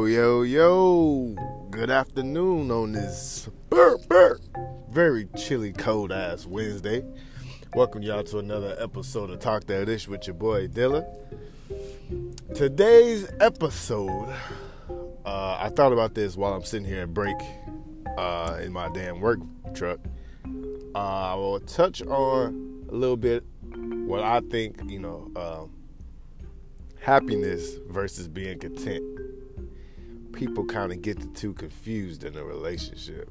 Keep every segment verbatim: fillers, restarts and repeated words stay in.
yo, yo. Good afternoon on this burr, burr, very chilly, cold ass Wednesday. Welcome y'all to another episode of Talk That Ish with your boy Dylan. Today's episode, uh, I thought about this while I'm sitting here at break uh, in my damn work truck. Uh, I will touch on a little bit what I think, you know, um, happiness versus being content. People kind of get the two confused in a relationship.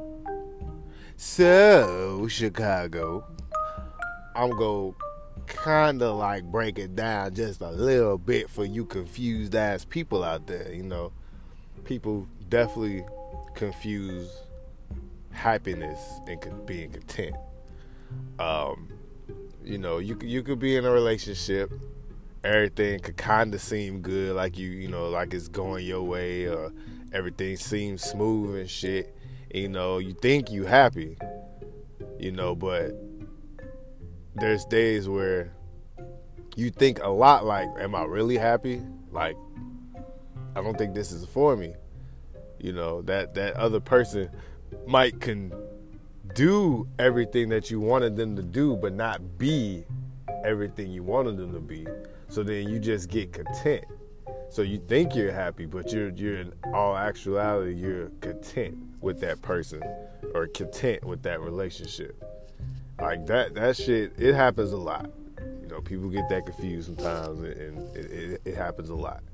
So, Chicago, I'm going to kind of like break it down just a little bit for you confused ass people out there. You know, people definitely confuse happiness and being content. Um, you know, you you could be in a relationship. Everything could kind of seem good, like you, you know, like it's going your way, or everything seems smooth and shit. You know, you think you happy, you know, but there's days where you think a lot like, am I really happy? Like, I don't think this is for me. You know, that, that other person might can do everything that you wanted them to do, but not be everything you wanted them to be. So then you just get content. So you think you're happy, but you're you're in all actuality you're content with that person or content with that relationship. Like that that shit, it happens a lot. You know, people get that confused sometimes, and it, it, it happens a lot.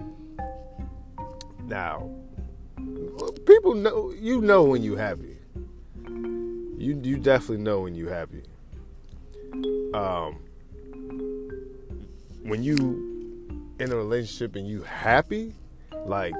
Now, people know, you know when you happy. You you definitely know when you happy. Um. When you in a relationship and you happy, like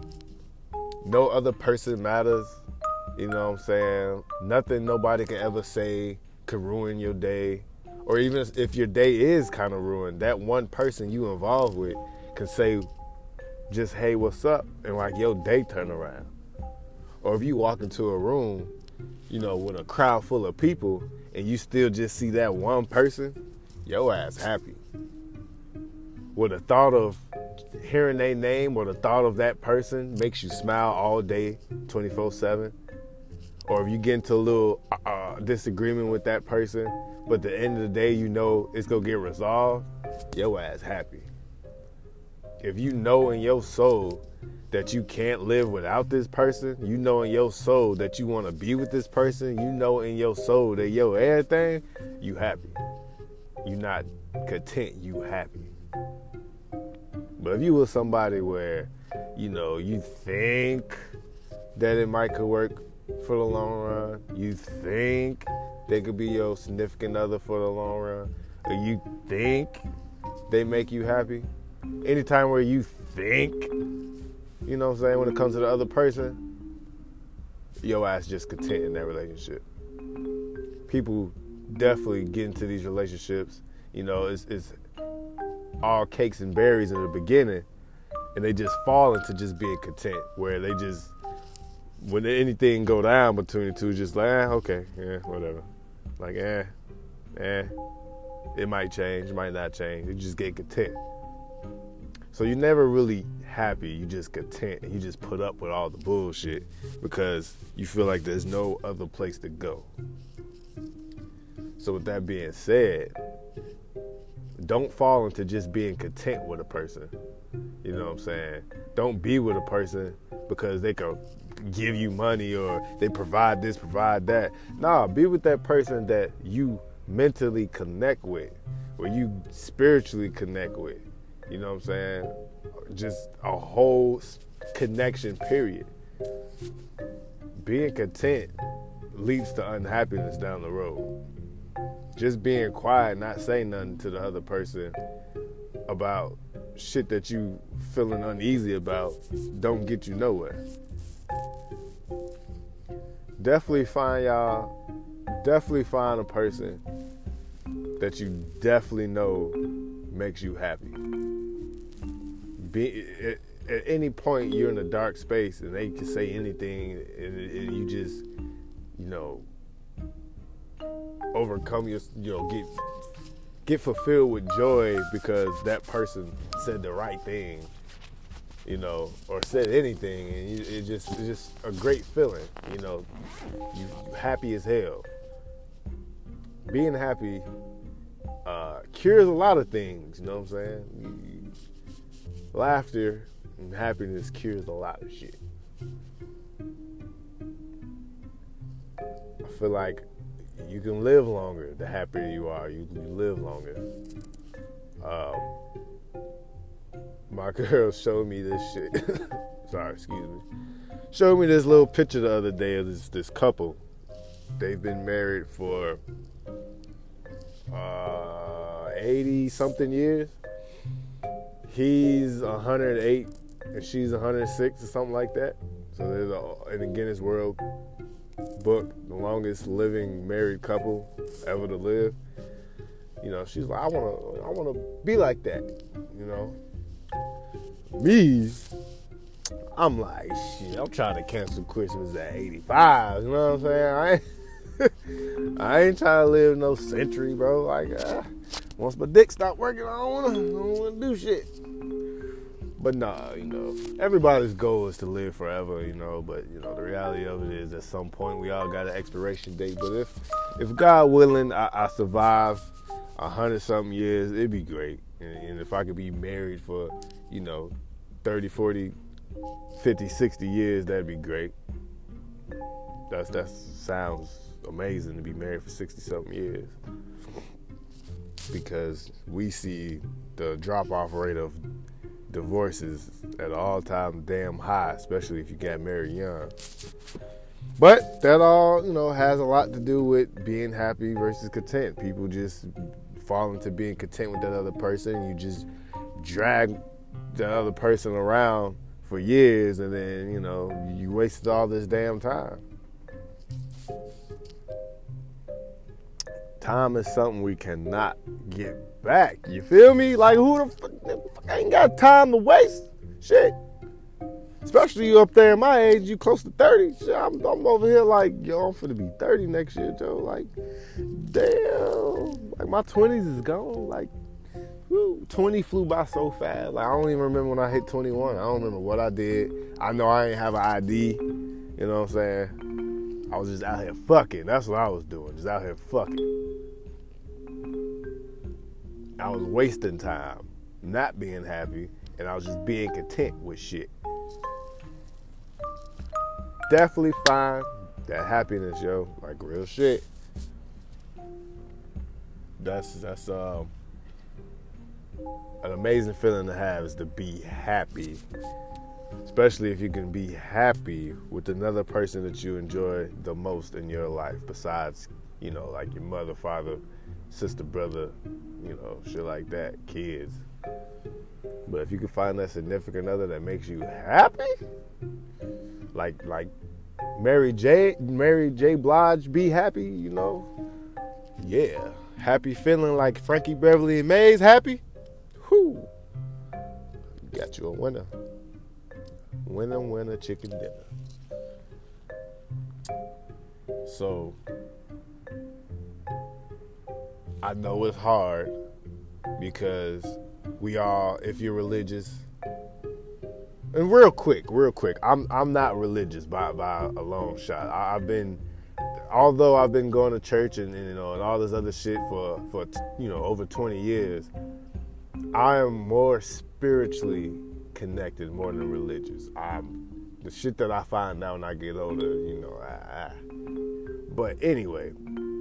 no other person matters, you know what I'm saying? Nothing nobody can ever say could ruin your day. Or even if your day is kind of ruined, that one person you involved with can say just, hey, what's up? And like your day turn around. Or if you walk into a room, you know, with a crowd full of people and you still just see that one person, your ass happy. With the thought of hearing their name or the thought of that person makes you smile all day, twenty-four seven. Or if you get into a little uh, disagreement with that person, but at the end of the day, you know it's going to get resolved, your ass happy. If you know in your soul that you can't live without this person, you know in your soul that you want to be with this person, you know in your soul that yo, everything, you happy. You not content, you happy. But if you were somebody where, you know, you think that it might could work for the long run, you think they could be your significant other for the long run, or you think they make you happy, anytime where you think, you know what I'm saying, when it comes to the other person, your ass just content in that relationship. People definitely get into these relationships, you know, it's, it's all cakes and berries in the beginning, and they just fall into just being content, where they just, when anything go down between the two, just like, eh, okay, yeah, whatever. Like, eh, eh, it might change, it might not change. You just get content. So you're never really happy, you just content, and you just put up with all the bullshit because you feel like there's no other place to go. So with that being said, don't fall into just being content with a person. You know what I'm saying? Don't be with a person because they can give you money or they provide this, provide that. Nah, be with that person that you mentally connect with, or you spiritually connect with. You know what I'm saying? Just a whole connection, period. Being content leads to unhappiness down the road. Just being quiet, not saying nothing to the other person about shit that you feeling uneasy about don't get you nowhere. Definitely find y'all, definitely find a person that you definitely know makes you happy. Be, at, at any point you're in a dark space and they can say anything and, and you just, you know, overcome your, you know, get get fulfilled with joy because that person said the right thing. you know, or said anything, and you, it just it's just a great feeling, you know. You, you happy as hell. Being happy uh, cures a lot of things, you know what I'm saying? You, you, laughter and happiness cures a lot of shit. I feel like you can live longer the happier you are. You, you live longer. Um, my girl showed me this shit. Sorry, excuse me. Showed me this little picture the other day of this this couple. They've been married for uh, eighty something years. He's one hundred eight and she's one hundred six or something like that. So they're in the Guinness World Book, the longest living married couple ever to live. You know, she's like, I wanna, I wanna be like that. You know, me, I'm like, shit. I'm trying to cancel Christmas at eighty-five. You know what I'm saying? I ain't, I ain't trying to live no century, bro. Like, uh, once my dick stop working, I don't wanna, I don't wanna do shit. But nah, you know, everybody's goal is to live forever, you know, but, you know, the reality of it is at some point we all got an expiration date. But if if God willing, I, I survive a hundred something years, it'd be great. And, and if I could be married for, you know, thirty, forty, fifty, sixty years, that'd be great. That's, that sounds amazing to be married for sixty something years. Because we see the drop-off rate of divorces at an all-time damn high, especially if you got married young. But that all, you know, has a lot to do with being happy versus content. People just fall into being content with that other person. You just drag that other person around for years, and then, you know, you wasted all this damn time. Time is something we cannot get back. You feel me? Like, who the fuck, the fuck ain't got time to waste? Shit. Especially you up there in my age, you close to thirty. Shit, I'm, I'm over here like, yo, I'm finna be thirty next year, Joe. Like, damn. Like, my twenties is gone. Like, whew, twenty flew by so fast. Like, I don't even remember when I hit twenty-one. I don't remember what I did. I know I ain't have an I D. You know what I'm saying? I was just out here fucking. That's what I was doing. Just out here fucking. I was wasting time, not being happy, and I was just being content with shit. Definitely find that happiness, yo. Like, real shit. That's, that's, um, an amazing feeling to have, is to be happy. Especially if you can be happy with another person that you enjoy the most in your life, besides, you know, like your mother, father, sister, brother, you know, shit like that, kids. But if you can find that significant other that makes you happy, like like Mary J, Mary J. Blige, be happy, you know, yeah, happy feeling like Frankie Beverly and Maze happy. Whoo, got you a winner. Winner, winner, chicken dinner. So, I know it's hard because we all, if you're religious, and real quick, real quick, I'm I'm not religious by by a long shot. I, I've been, although I've been going to church and, and you know and all this other shit for for you know over twenty years, I am more spiritually connected more than religious. I'm the shit that I find out when I get older, you know. I, I. But anyway,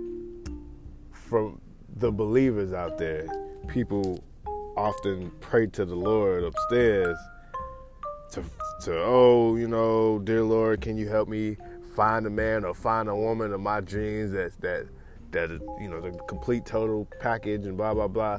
from the believers out there, people often pray to the Lord upstairs to, to oh, you know, dear Lord, can you help me find a man or find a woman of my dreams that that that you know the complete total package and blah blah blah.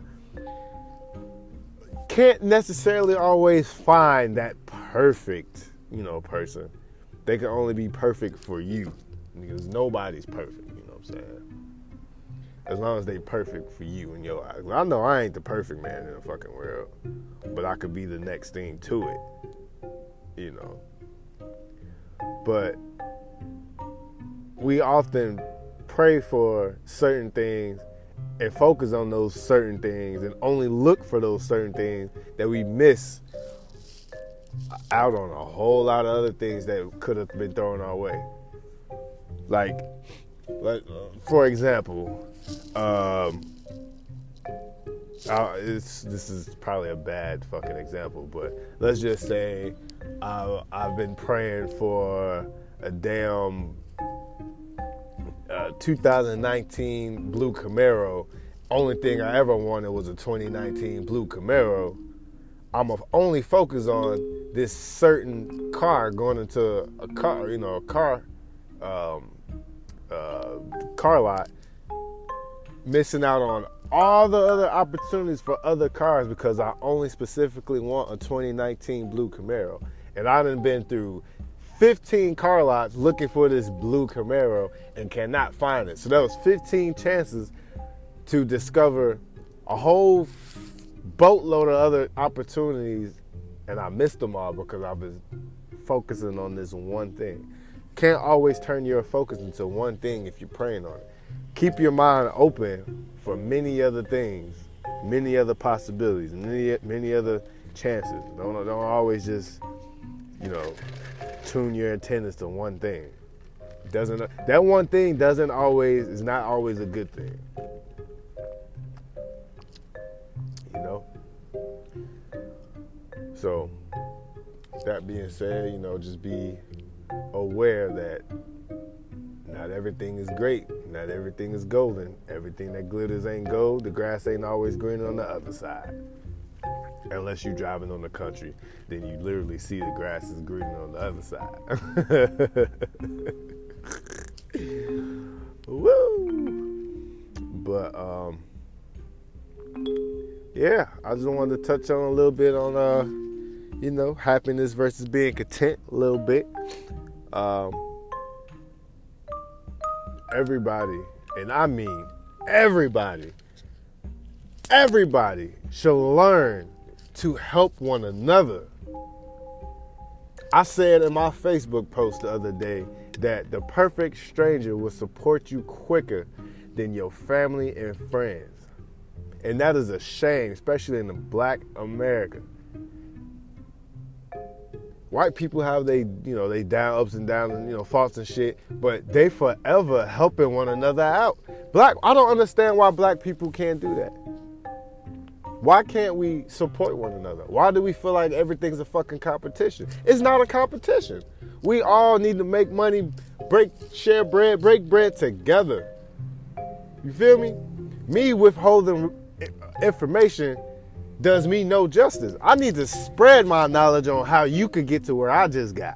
Can't necessarily always find that perfect, you know, person. They can only be perfect for you, because nobody's perfect, you know what I'm saying? As long as they perfect for you in your eyes. I know I ain't the perfect man in the fucking world, but I could be the next thing to it, you know. But we often pray for certain things and focus on those certain things and only look for those certain things that we miss out on a whole lot of other things that could have been thrown our way. Like, like for example, um, uh, it's, this is probably a bad fucking example, but let's just say uh, I've been praying for a damn uh, two thousand nineteen blue Camaro. Only thing I ever wanted was a twenty nineteen blue Camaro. I'm only focused on this certain car going into a car, you know, a car, um, uh, car lot, missing out on all the other opportunities for other cars because I only specifically want a twenty nineteen blue Camaro. And I done been through fifteen car lots looking for this blue Camaro and cannot find it. So that was fifteen chances to discover a whole boatload of other opportunities, and I missed them all because I was focusing on this one thing. Can't always turn your focus into one thing if you're praying on it. Keep your mind open for many other things, many other possibilities, many many other chances. Don't don't always just, you know, tune your antennas to one thing. Doesn't that one thing doesn't always is not always a good thing. You know? So, that being said, you know, just be aware that not everything is great. Not everything is golden. Everything that glitters ain't gold. The grass ain't always green on the other side. Unless you're driving on the country, then you literally see the grass is green on the other side. Woo! But, um... yeah, I just wanted to touch on a little bit on, uh, you know, happiness versus being content a little bit. Um, everybody, and I mean everybody, everybody should learn to help one another. I said in my Facebook post the other day that the perfect stranger will support you quicker than your family and friends. And that is a shame, especially in the black America. White people have they, you know, they down ups and downs and, you know, faults and shit, but they forever helping one another out. Black, I don't understand why black people can't do that. Why can't we support one another? Why do we feel like everything's a fucking competition? It's not a competition. We all need to make money, break, share bread, break bread together. You feel me? Me withholding information does me no justice. I need to spread my knowledge on how you could get to where I just got.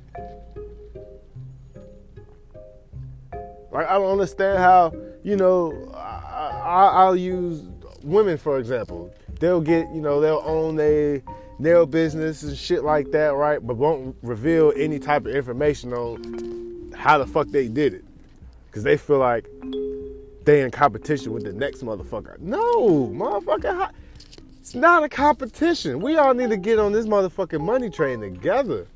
Like, I don't understand how, you know, I, I, I'll use women, for example. They'll get, you know, they'll own their nail business and shit like that, right? But won't reveal any type of information on how the fuck they did it. Because they feel like they in competition with the next motherfucker. No, motherfucker. It's not a competition. We all need to get on this motherfucking money train together.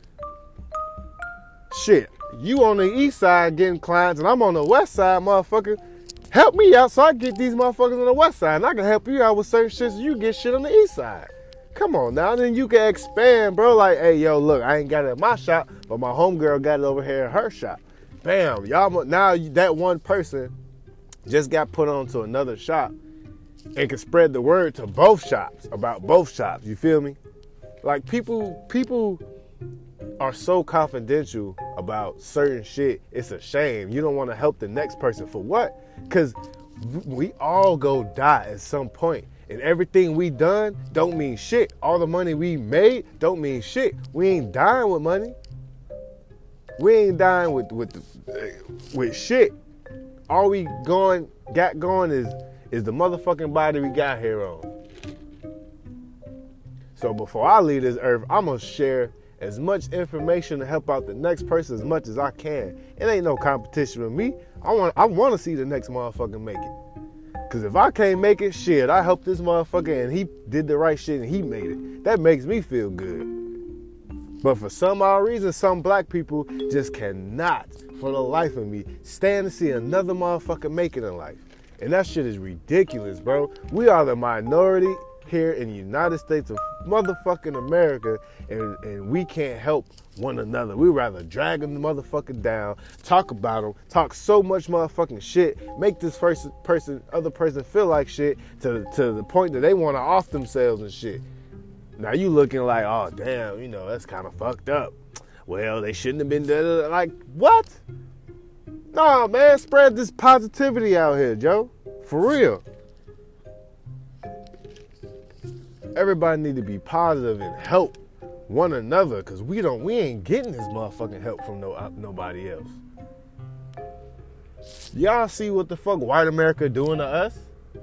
Shit, you on the east side getting clients and I'm on the west side, motherfucker. Help me out so I get these motherfuckers on the west side and I can help you out with certain shit so you get shit on the east side. Come on now, then you can expand, bro. Like, hey, yo, look, I ain't got it at my shop, but my homegirl got it over here at her shop. Bam, y'all, now that one person just got put on to another shop and can spread the word to both shops about both shops. You feel me? Like, people, people are so confidential about certain shit. It's a shame. You don't want to help the next person for what? Because we all go die at some point. And everything we done don't mean shit. All the money we made don't mean shit. We ain't dying with money. We ain't dying with with with shit. All we going got going is is the motherfucking body we got here on. So before I leave this earth, I'm gonna share as much information to help out the next person as much as I can. It ain't no competition with me. I want I want to see the next motherfucker make it. Cause if I can't make it, shit, I helped this motherfucker and he did the right shit and he made it. That makes me feel good. But for some odd reason, some black people just cannot, for the life of me, stand to see another motherfucker make it in life. And that shit is ridiculous, bro. We are the minority here in the United States of motherfucking America, and, and we can't help one another. We rather drag them the motherfucker down, talk about them, talk so much motherfucking shit, make this first person, other person feel like shit to, to the point that they want to off themselves and shit. Now you looking like, oh damn, you know, that's kind of fucked up. Well, they shouldn't have been there. Like, what? Nah, man, spread this positivity out here, Joe. For real. Everybody need to be positive and help one another, because we don't, we ain't getting this motherfucking help from no uh, nobody else. Y'all see what the fuck white America doing to us?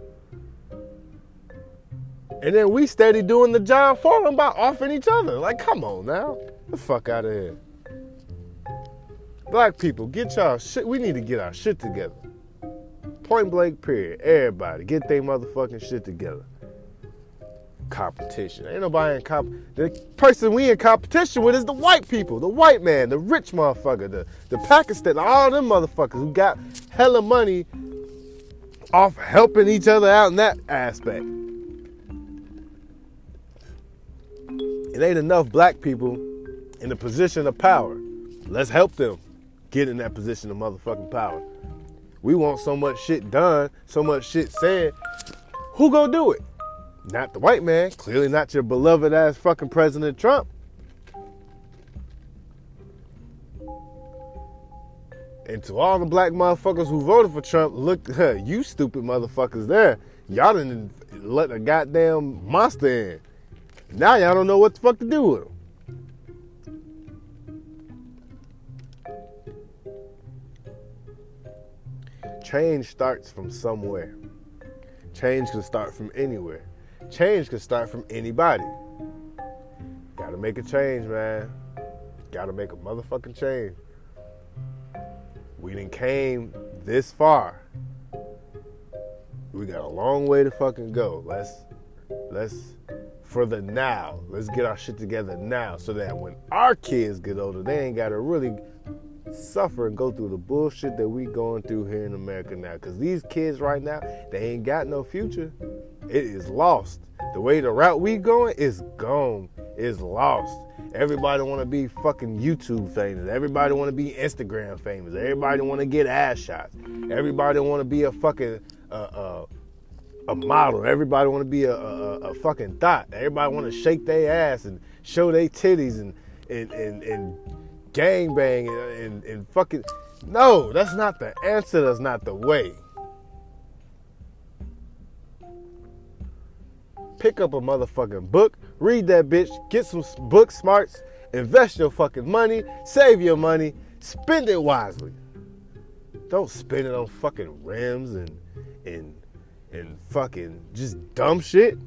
And then we steady doing the job for them by offing each other. Like, come on now. Get the fuck out of here. Black people, get y'all shit. We need to get our shit together. Point blank period. Everybody, get their motherfucking shit together. Competition. Ain't nobody in comp. The person we in competition with is the white people, the white man, the rich motherfucker, the, the Pakistan, all them motherfuckers who got hella money off helping each other out in that aspect. It ain't enough black people in a position of power. Let's help them get in that position of motherfucking power. We want so much shit done, so much shit said. Who gonna do it? Not the white man. Clearly not your beloved ass fucking President Trump. And to all the black motherfuckers who voted for Trump, look, you stupid motherfuckers there. Y'all didn't let a goddamn monster in. Now y'all don't know what the fuck to do with him. Change starts from somewhere. Change can start from anywhere. Change can start from anybody. Gotta make a change, man. Gotta make a motherfucking change. We done came this far. We got a long way to fucking go. Let's, let's, for the now, let's get our shit together now so that when our kids get older, they ain't gotta really suffer and go through the bullshit that we going through here in America now. Because these kids right now, they ain't got no future. It is lost. The way the route we going is gone. It's lost. Everybody want to be fucking YouTube famous. Everybody want to be Instagram famous. Everybody want to get ass shots. Everybody want to be a fucking uh, uh, a model. Everybody want to be a, a, a fucking thought. Everybody want to shake their ass and show their titties and and and, and gangbang and, and, and fucking. No, that's not the answer. That's not the way. Pick up a motherfucking book, read that bitch, get some book smarts, invest your fucking money, save your money, spend it wisely. Don't spend it on fucking rims and and and fucking just dumb shit.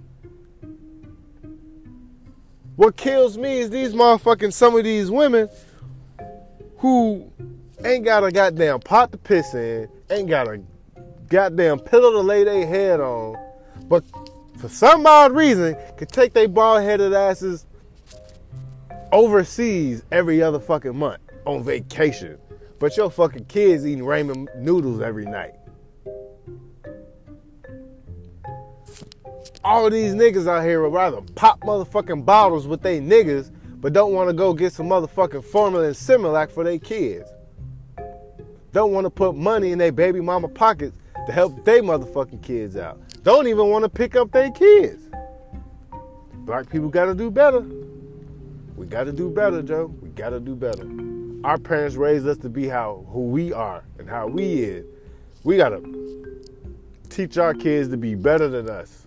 What kills me is these motherfucking, some of these women who ain't got a goddamn pot to piss in, ain't got a goddamn pillow to lay their head on, but for some odd reason, could take their bald-headed asses overseas every other fucking month on vacation. But your fucking kids eating ramen noodles every night. All these niggas out here would rather pop motherfucking bottles with they niggas, but don't want to go get some motherfucking formula and Similac for their kids. Don't want to put money in their baby mama pockets to help their motherfucking kids out. Don't even want to pick up their kids. Black people got to do better. We got to do better, Joe. We got to do better. Our parents raised us to be how who we are and how we is. We got to teach our kids to be better than us.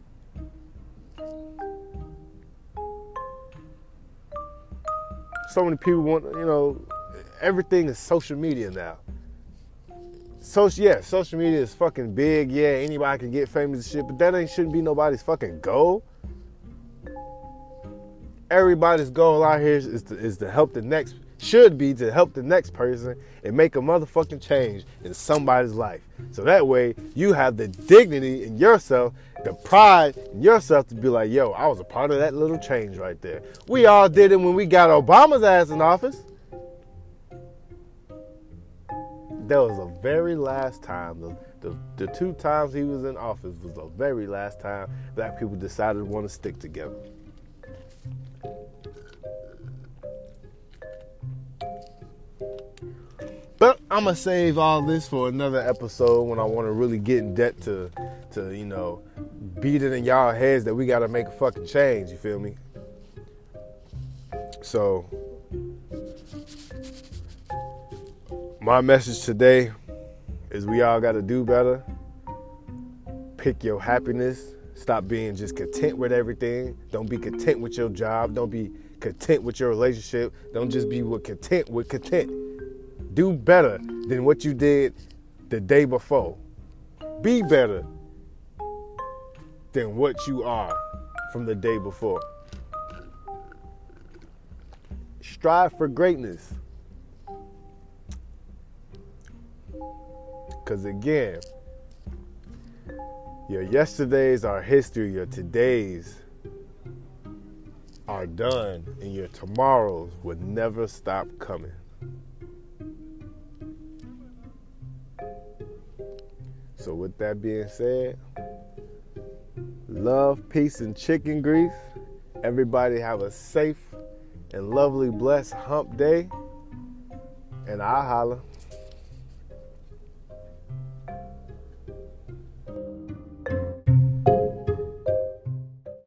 So many people want, you know, everything is social media now. Social, yeah, social media is fucking big. Yeah, anybody can get famous and shit, but that ain't shouldn't be nobody's fucking goal. Everybody's goal out here is to, is to help the next, should be to help the next person and make a motherfucking change in somebody's life. So that way you have the dignity in yourself, the pride in yourself to be like, yo, I was a part of that little change right there. We all did it when we got Obama's ass in office. That was the very last time, the The, the two times he was in office was the very last time black people decided to want to stick together. But I'm going to save all this for another episode when I want to really get in depth to, to, you know, beat it in y'all heads that we got to make a fucking change, you feel me? So, my message today is we all got to do better. Pick your happiness. Stop being just content with everything. Don't be content with your job. Don't be content with your relationship. Don't just be with content with content. Do better than what you did the day before. Be better than what you are from the day before. Strive for greatness. Because again, your yesterdays are history, your todays are done, and your tomorrows will never stop coming. So with that being said, love, peace, and chicken grease. Everybody have a safe and lovely, blessed hump day. And I'll holla.